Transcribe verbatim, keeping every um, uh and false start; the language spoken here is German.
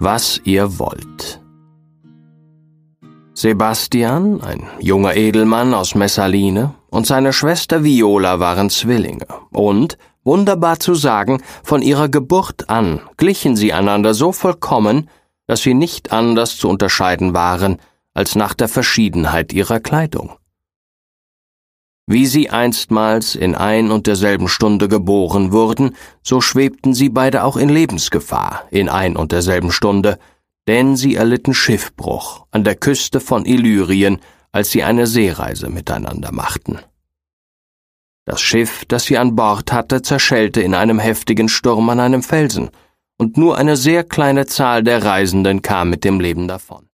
Was ihr wollt. Sebastian, ein junger Edelmann aus Messaline, und seine Schwester Viola waren Zwillinge und, wunderbar zu sagen, von ihrer Geburt an glichen sie einander so vollkommen, dass sie nicht anders zu unterscheiden waren als nach der Verschiedenheit ihrer Kleidung. Wie sie einstmals in ein und derselben Stunde geboren wurden, so schwebten sie beide auch in Lebensgefahr in ein und derselben Stunde, denn sie erlitten Schiffbruch an der Küste von Illyrien, als sie eine Seereise miteinander machten. Das Schiff, das sie an Bord hatte, zerschellte in einem heftigen Sturm an einem Felsen, und nur eine sehr kleine Zahl der Reisenden kam mit dem Leben davon.